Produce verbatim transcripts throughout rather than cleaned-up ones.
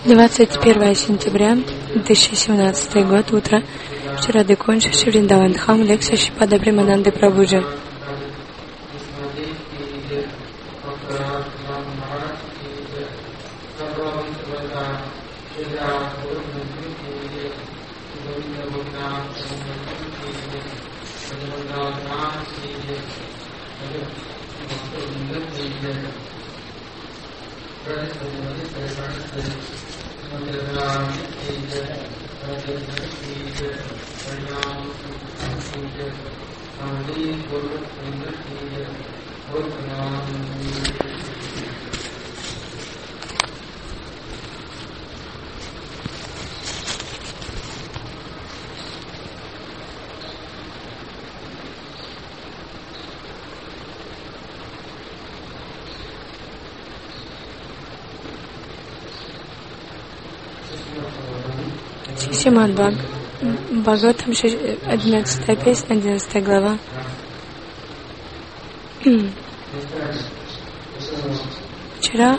двадцать первое сентября две тысячи семнадцатый год, утро. Вчера Декунша, Шривриндаван Дхам, лекция Шрипада Примананды Прабхуджи. Шримад Бхагаватам, одиннадцатая песня, одиннадцатая глава. Вчера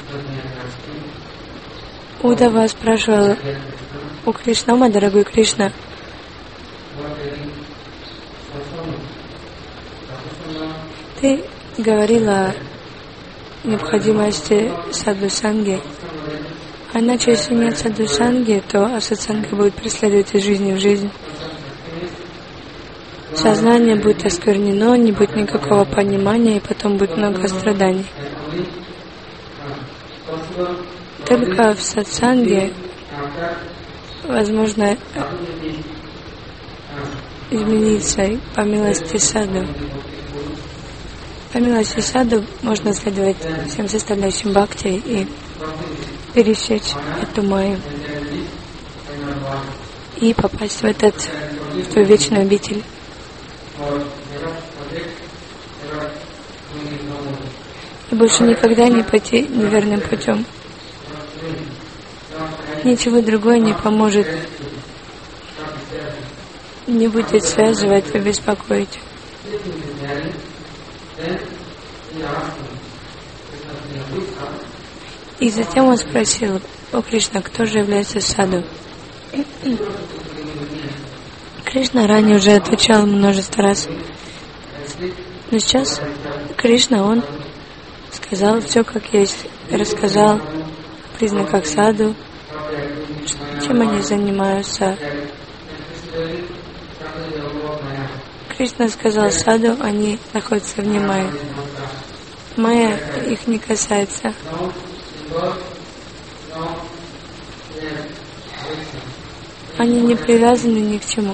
Удава спрашивал у Кришны: «Мой дорогой Кришна, ты говорила о необходимости садху-санги. А иначе, если нет садху-санги, то асатсанга будет преследовать из жизни в жизнь. Сознание будет осквернено, не будет никакого понимания, и потом будет много страданий. Только в сатсанге возможно измениться по милости саду. По милости саду можно следовать всем составляющим бхакти и пересечь эту майю и попасть в этот, в твою вечную обитель. И больше никогда не пойти неверным путем. Ничего другое не поможет, не будет связывать и беспокоить. И затем он спросил: «О Кришна, кто же является саду?» Кришна ранее уже отвечал множество раз. Но сейчас Кришна, он сказал все как есть, рассказал о признаках саду, чем они занимаются. Кришна сказал: саду, они находятся вне майи. Майя их не касается. Они не привязаны ни к чему.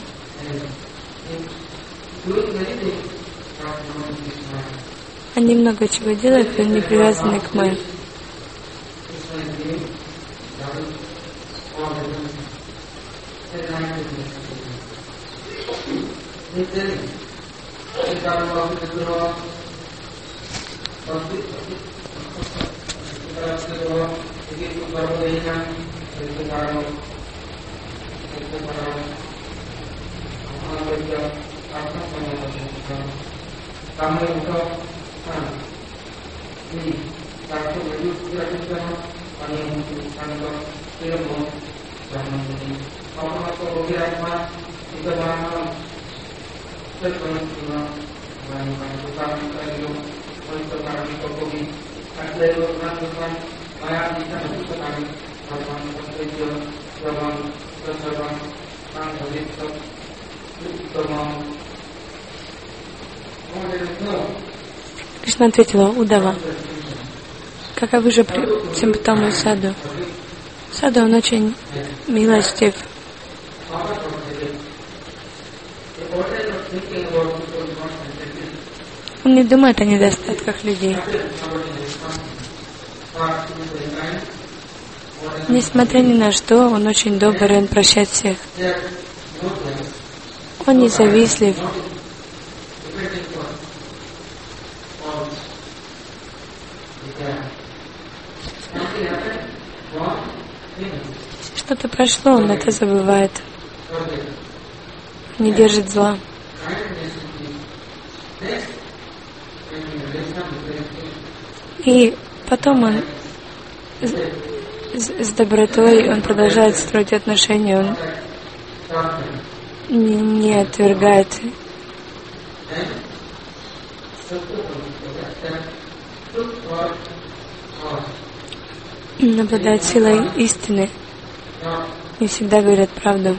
Они много чего делают, но не привязаны к майе. Кришна ответила: «Удава, каковы же симптомы саду? Саду, он очень милостив. Он не думает о недостатках людей. Несмотря ни на что, он очень добрый, он прощает всех. Он не завистлив. Что-то прошло, он это забывает. Не держит зла. И потом он с, с добротой, он продолжает строить отношения, он не, не отвергает. Он обладает силой истины. Не всегда говорят правду.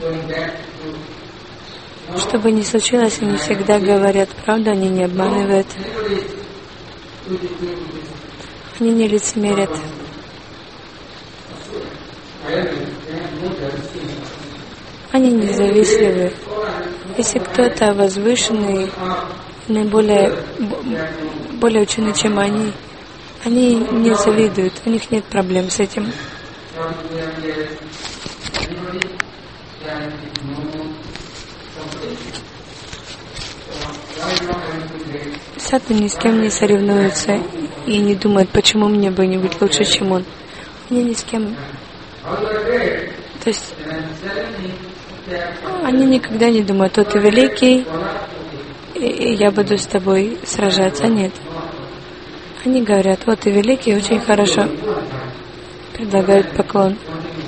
Что бы ни случилось, они всегда говорят правду, они не обманывают. Они не лицемерят. Они независимы. Если кто-то возвышенный, наиболее более ученый, чем они, они не завидуют, у них нет проблем с этим. Саду ни с кем не соревнуются и не думают, почему мне бы не быть лучше, чем он. Они ни с кем. То есть они никогда не думают, о, ты великий, и я буду с тобой сражаться. Нет. Они говорят, вот ты великий, очень хорошо. Предлагают поклон.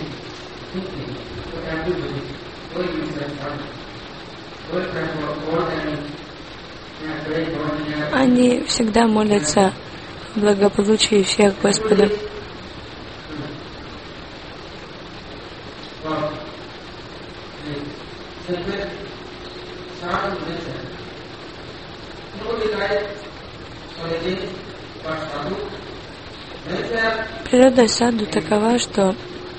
Они всегда молятся о благополучии всех Господа. Природа саду такова, что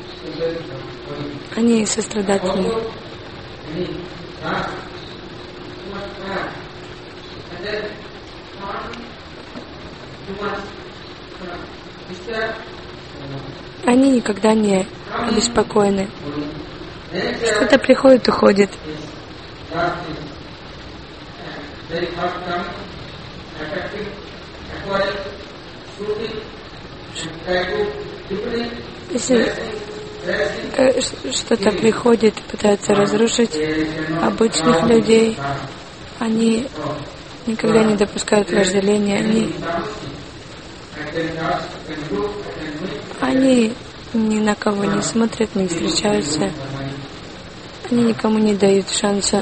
они сострадательны. Они никогда не обеспокоены. Что-то приходит, уходит. Если что-то приходит и пытается разрушить обычных людей, они никогда не допускают вожделения. Они, они ни на кого не смотрят, не встречаются. Они никому не дают шанса.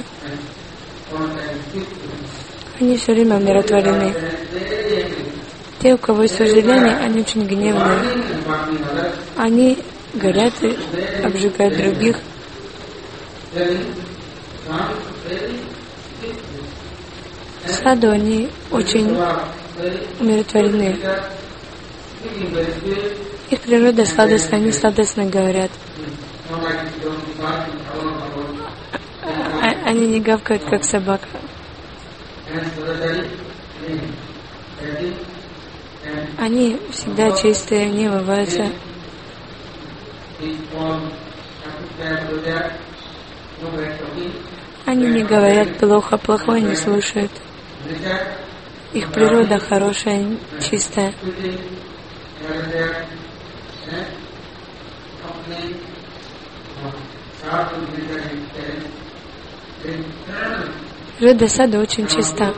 Они все время умиротворены. Те, у кого есть вожделение, они очень гневные. Они горят и обжигают других. В саду они очень умиротворены. Их природа сладостная, они сладостно говорят. Они не гавкают, как собака. Они всегда чистые, не умываются. Они не говорят плохо, плохое не слушают. Их природа хорошая, чистая. Природа сада очень чиста.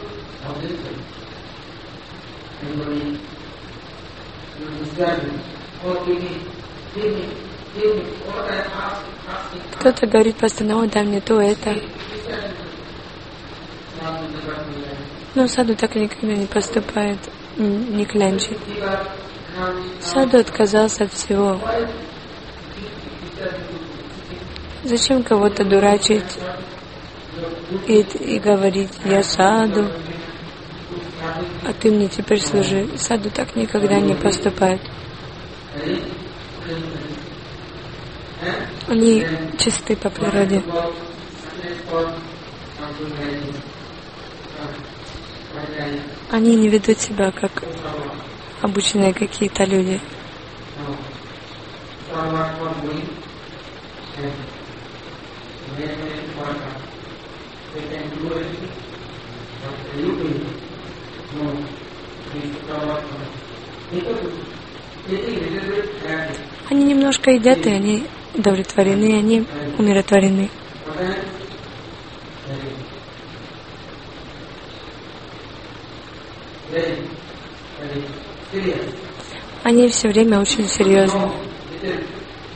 Кто-то говорит постоянно, дай мне то, это. Но саду так никогда не поступает, не клянчит. Саду отказался от всего. Зачем кого-то дурачить и, и говорить, я саду, а ты мне теперь служи. Саду так никогда не поступает. Они чисты по природе. Они не ведут себя как обычные какие-то люди. Они немножко едят, и они удовлетворены, они умиротворены. Они все время очень серьезны.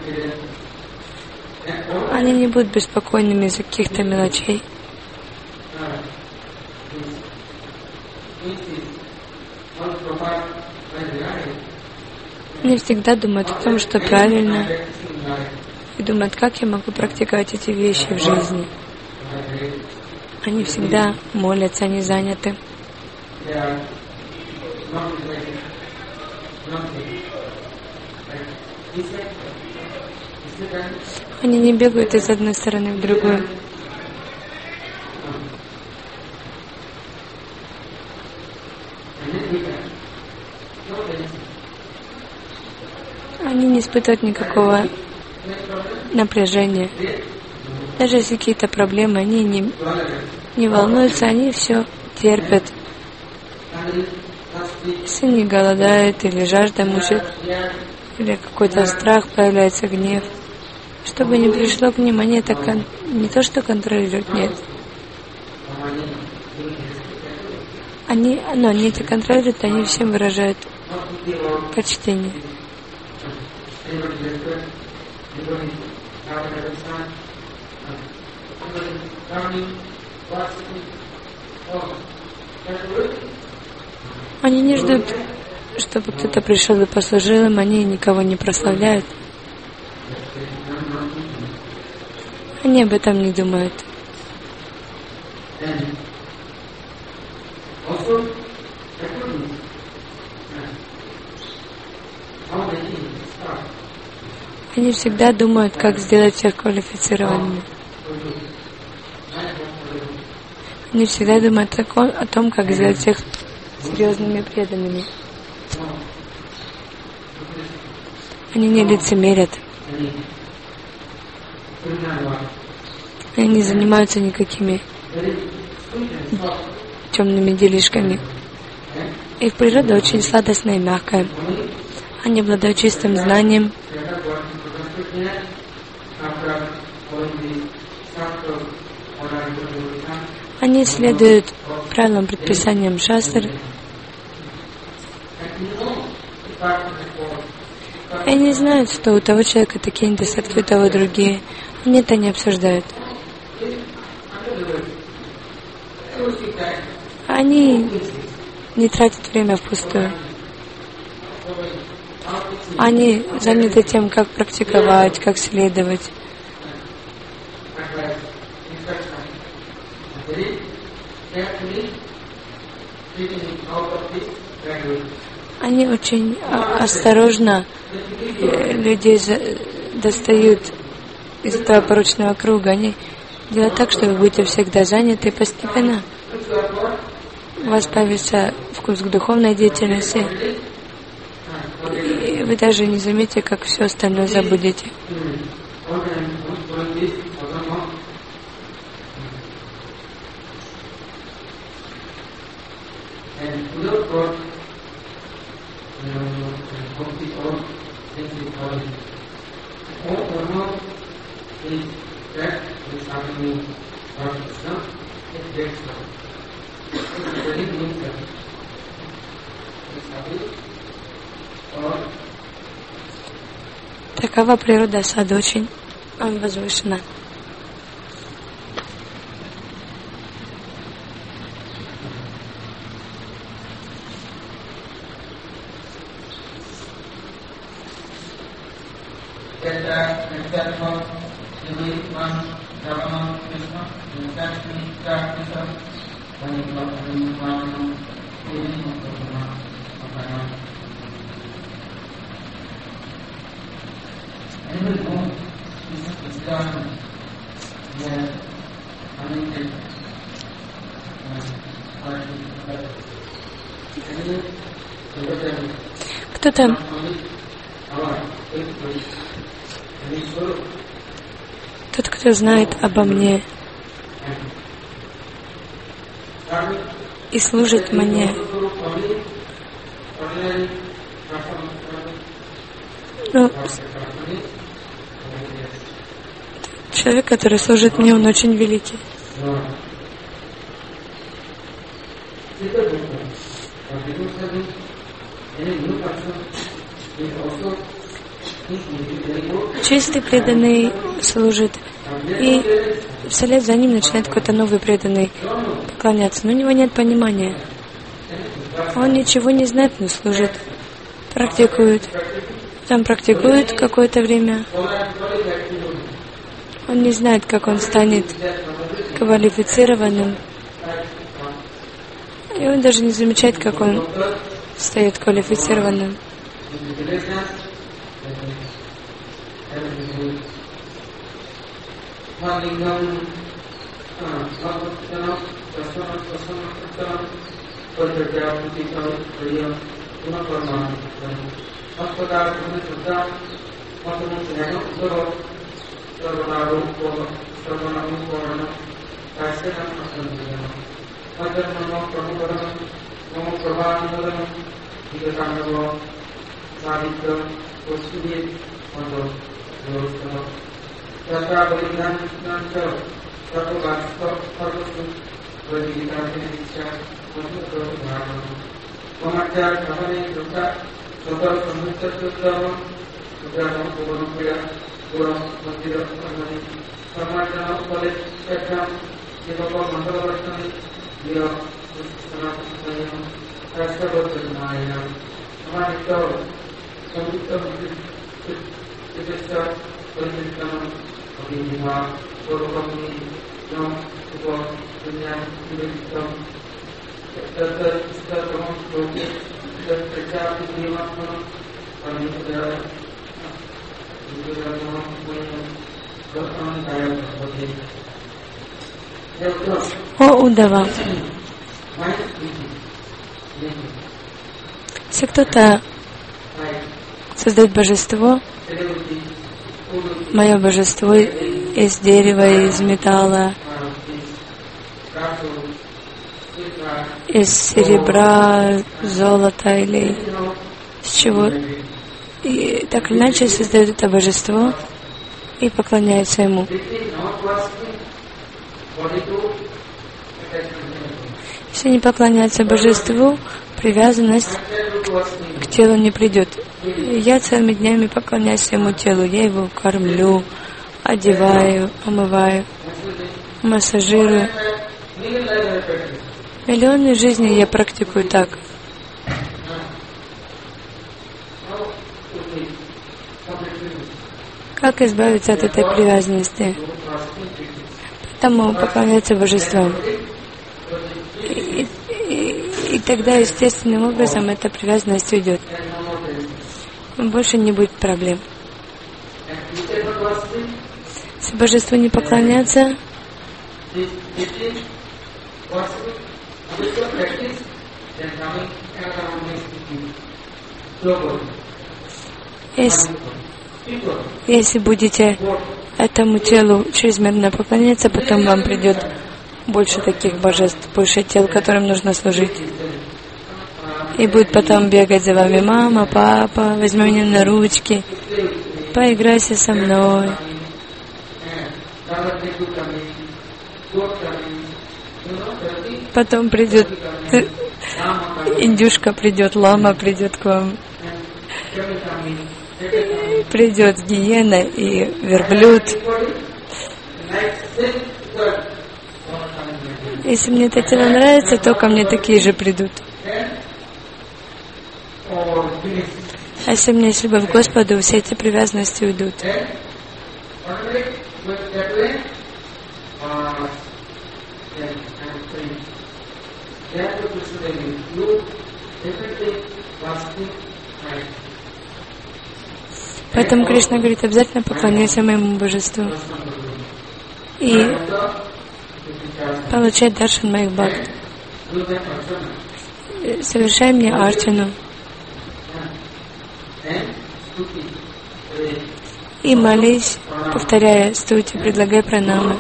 Они не будут беспокойными из-за каких-то мелочей. Они всегда думают о том, что правильно, и думают, как я могу практиковать эти вещи в жизни. Они всегда молятся, они заняты. Они не бегают из одной стороны в другую. Они не испытывают никакого напряжения. Даже если какие-то проблемы, они не, не волнуются, они все терпят. Если не голодают, или жажда мучит, или какой-то страх появляется, гнев, что бы ни пришло к ним, они это кон- не то что контролируют, нет. Они, но они это контролируют, они всем выражают почтение. Они не ждут, чтобы кто-то пришел и послужил им, они никого не прославляют. Они об этом не думают. Они всегда думают, как сделать всех квалифицированными. Они всегда думают о том, как сделать всех серьезными преданными. Они не лицемерят. Они не занимаются никакими темными делишками. Их природа очень сладостная и мягкая. Они обладают чистым знанием. Они следуют правилам, предписаниям шастры. И они знают, что у того человека такие недостатки, у того другие. Они это не обсуждают. Они не тратят время впустую. Они заняты тем, как практиковать, как следовать. Они очень осторожно людей достают из этого порочного круга. Они делают так, что вы будете всегда заняты, и постепенно у вас появится вкус к духовной деятельности, и вы даже не заметите, как все остальное забудете. Такова природа сада, очень возвышена. Кто-то тот, кто знает обо мне и служит мне, ну, человек, который служит мне, он очень великий. Чистый преданный служит, и вслед за ним начинает какой-то новый преданный поклоняться. Но у него нет понимания. Он ничего не знает, но служит, практикует. Там практикует какое-то время. Он не знает, как он станет квалифицированным. И он даже не замечает, как он стает квалифицированным. О, Удава! Если кто-то создает божество, мое божество из дерева, из металла, из серебра, золота или с чего, и так или иначе создает это божество и поклоняется ему. Если не поклоняется божеству, привязанность к телу не придет. Я целыми днями поклоняюсь своему телу. Я его кормлю, одеваю, омываю, массажирую. Миллионы жизней я практикую так. Как избавиться от этой привязанности? Поэтому поклоняться божествам. И, и, и тогда естественным образом эта привязанность уйдет. Больше не будет проблем. Если божеству не поклоняться, если, если будете этому телу чрезмерно поклоняться, потом вам придет больше таких божеств, больше тел, которым нужно служить. И будет потом бегать за вами: мама, папа, возьми меня на ручки, поиграйся со мной. Потом придет индюшка, придет лама, придет к вам. Придет гиена и верблюд. Если мне это тело нравится, то ко мне такие же придут. А если у меня есть любовь к Господу, все эти привязанности уйдут. Поэтому Кришна говорит: обязательно поклоняйся моему божеству и получай даршан моих бхакт. Совершай мне арчану и молись, повторяя стути, предлагай пранамы.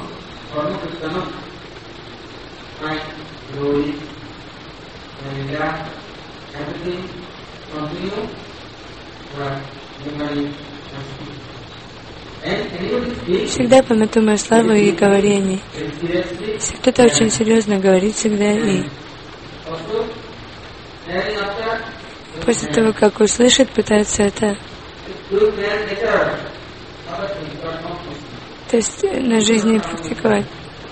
Всегда памятуй мою славу и говори о ней. Если кто-то очень серьезно говорит всегда, и после того, как услышит, пытается это То есть на жизни практиковать.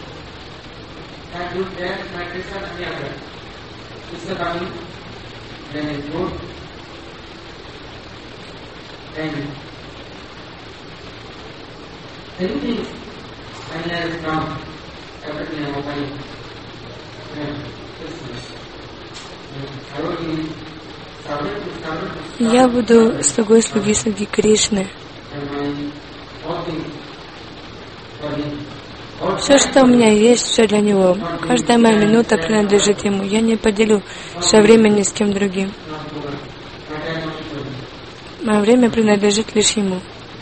Я буду слугой слуги слуги Кришны. Все, что у меня есть, все для Него. Каждая моя минута принадлежит Ему. Я не поделю свое время ни с кем другим. Мое время принадлежит лишь Ему.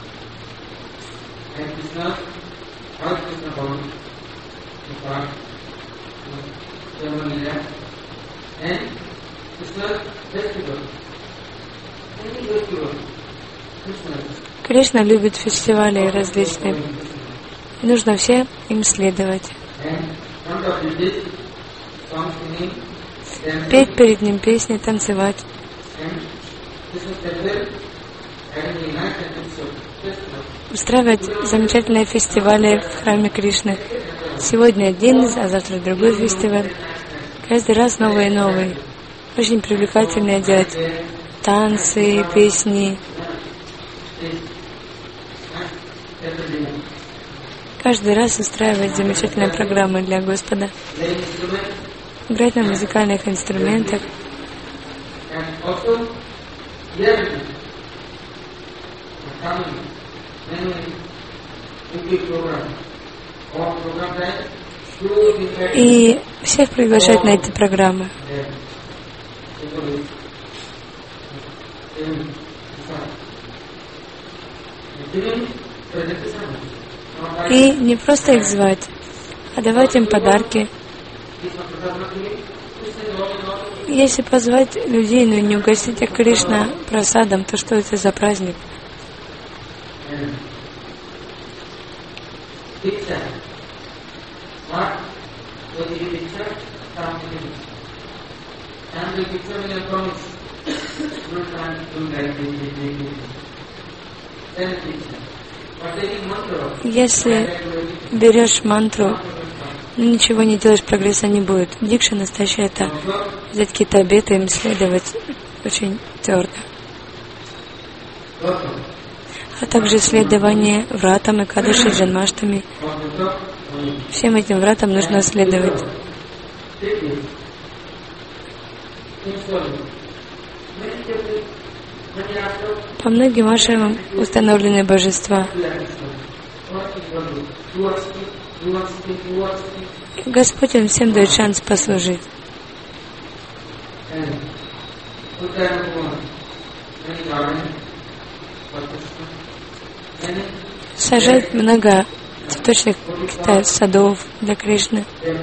Кришна любит фестивали различные. И нужно все им следовать. Петь перед ним песни, танцевать. Устраивать замечательные фестивали в храме Кришны. Сегодня один, а завтра другой фестиваль. Каждый раз новый и новый. Очень привлекательно делать танцы, песни. Каждый раз устраивать замечательные программы для Господа. Играть на музыкальных инструментах. И всех приглашать на эти программы. И не просто их звать, а давать им подарки. Если позвать людей, но не угостить их Кришна прасадом, то что это за праздник? Если берешь мантру, но ничего не делаешь, прогресса не будет. Дикша настоящая — это взять какие-то обеты, им следовать очень твердо. А также следование вратам, экадаши, джанмаштами. Всем этим вратам нужно следовать. По многим ашрамам установлены божества. Господь, Он всем дает шанс послужить. Сажать много цветочных садов для Кришны.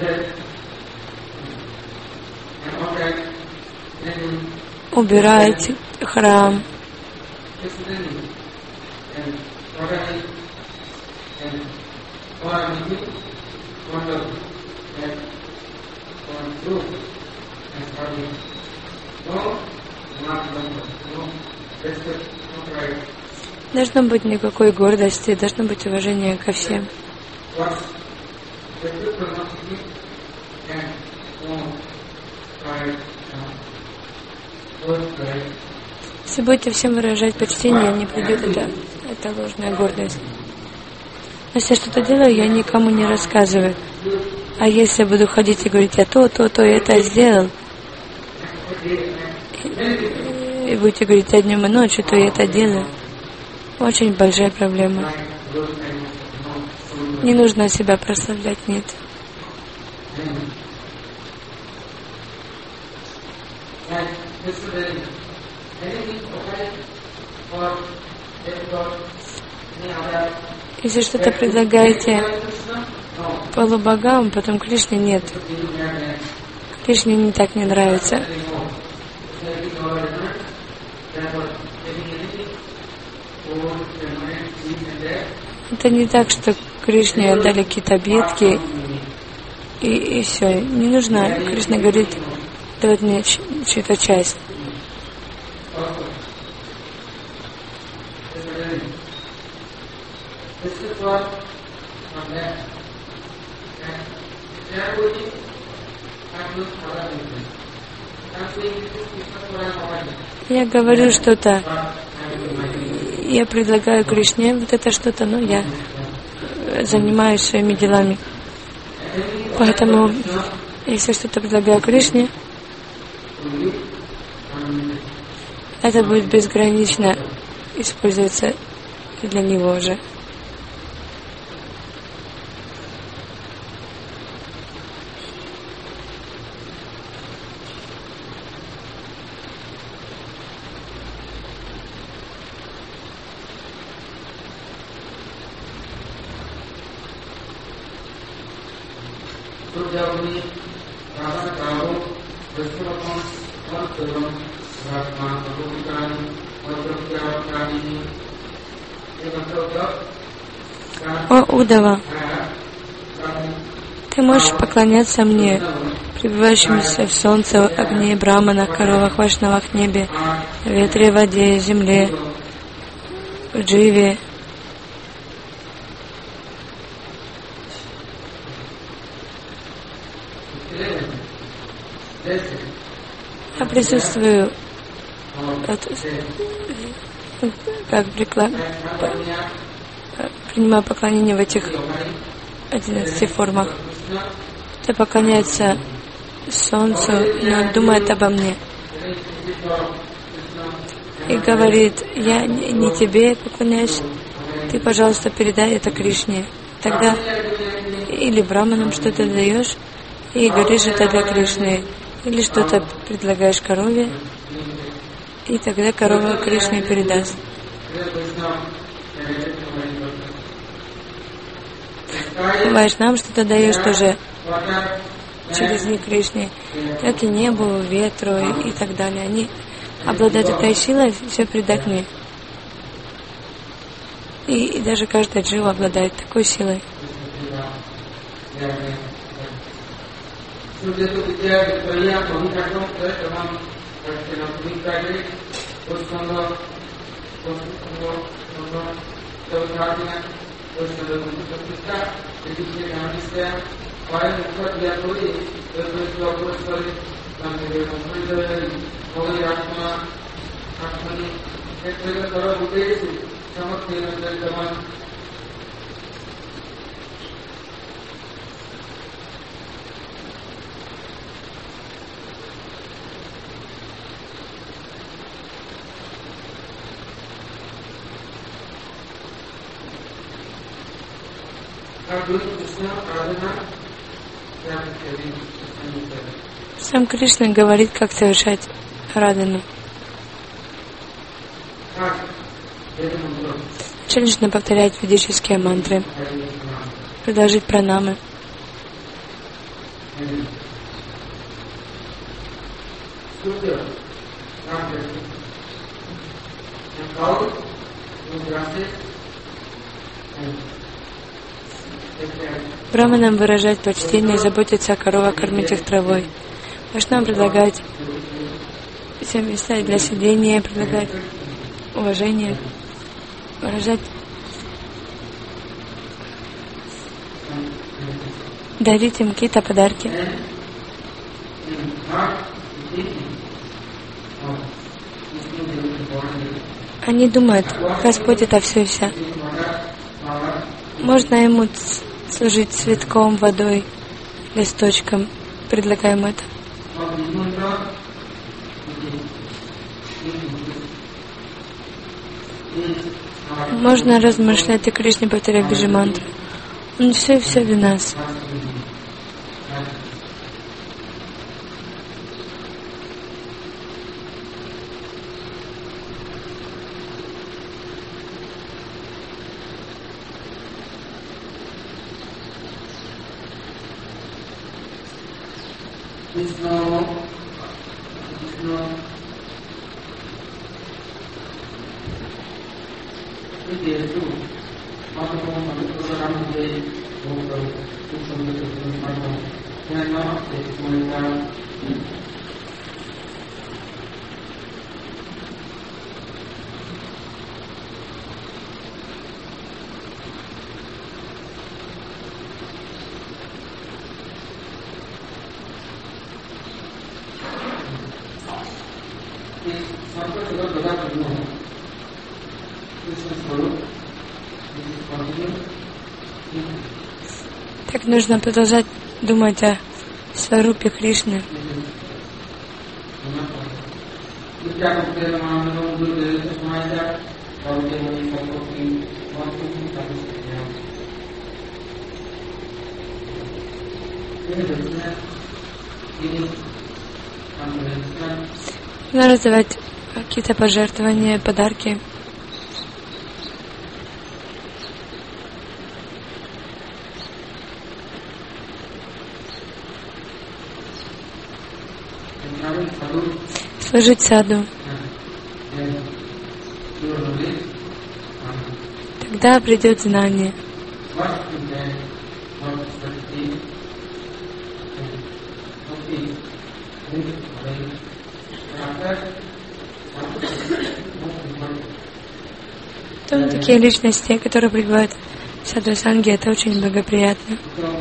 Убирать храм. Должно быть никакой гордости, должно быть уважение ко всем. Если будете всем выражать почтение, не придет это, это ложная гордость. Но если я что-то делаю, я никому не рассказываю. А если я буду ходить и говорить, я то, то, то, я это сделал, и, и будете говорить, я днем и ночью, то я это делаю, очень большая проблема. Не нужно себя прославлять, нет. Если что-то предлагаете полубогам, потом Кришне нет. Кришне не так не нравится. Это не так, что Кришне отдали какие-то объедки и, и все. Не нужно. Кришна говорит, давать мне чью-то часть. Я говорю что-то, я предлагаю Кришне вот это что-то, но я занимаюсь своими делами. Поэтому, если что-то предлагаю Кришне, это будет безгранично использоваться для него же. О, Удава, ты можешь поклоняться мне, пребывающемуся в солнце, огне, браманах, коровах, вайшнавах, небе, ветре, воде, земле, в дживе. Я присутствую, как приклад, принимаю поклонение в этих одиннадцати формах. Кто поклоняется солнцу, но он думает обо мне и говорит: я не тебе поклоняюсь, ты, пожалуйста, передай это Кришне. Тогда или браманам что-то даешь и говоришь это для Кришны, или что-то предлагаешь корове, и тогда корова Кришне передаст. Вайшнавам что-то даешь тоже через них Кришне, как и небу, ветру и, и так далее. Они обладают этой силой все передать мне. И, и даже каждая джива обладает такой силой. Сам Кришна говорит, как совершать арадану. Вначале нужно повторять ведические мантры, продолжить пранамы. Браманам выражать почтение, заботиться о коровах, кормить их травой. Вайшнавам предлагать все места для сидения, предлагать уважение, выражать, дарить им какие-то подарки. Они думают: Господь это все и вся. Можно ему служить цветком, водой, листочком. Предлагаем это. Можно размышлять о Кришне, повторяя биджи-мантру. Он все и все для нас. Так нужно продолжать думать о Сварупе Кришны. Нужно раздавать какие-то пожертвования, подарки. Служить саду. Тогда придет знание. Там такие личности, которые пребывают в саду-санге, это очень благоприятно.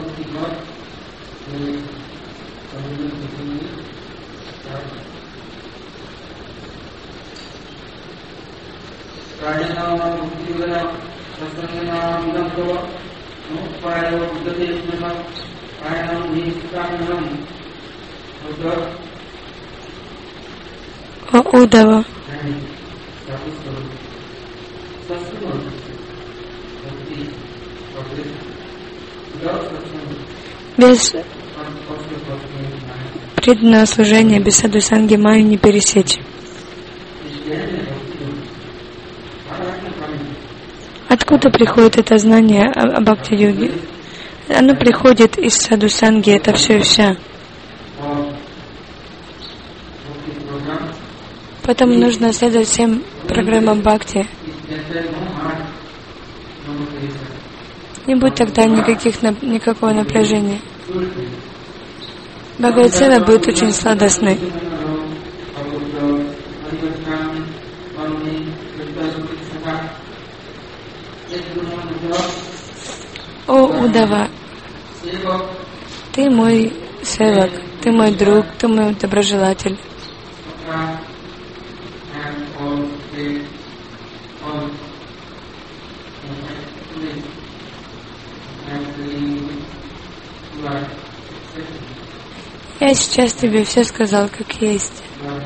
О Удава, без преданного служения, без саду-санги Майю не пересечь. Откуда приходит это знание о, о Бхакти-йоге? Оно приходит из саду-санги, это все и вся. Поэтому нужно следовать всем программам Бхакти. Не будет тогда никаких, никакого напряжения. Бхагават-сева будет очень сладостной. О Удава, ты мой севак, ты мой друг, ты мой доброжелатель. Я сейчас тебе все сказал, как есть.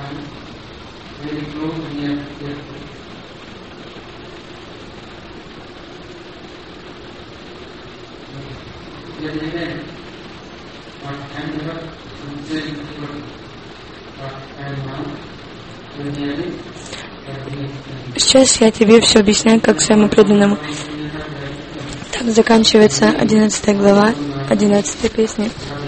Сейчас я тебе все объясняю, как своему преданному. Так заканчивается одиннадцатая глава, одиннадцатой песни.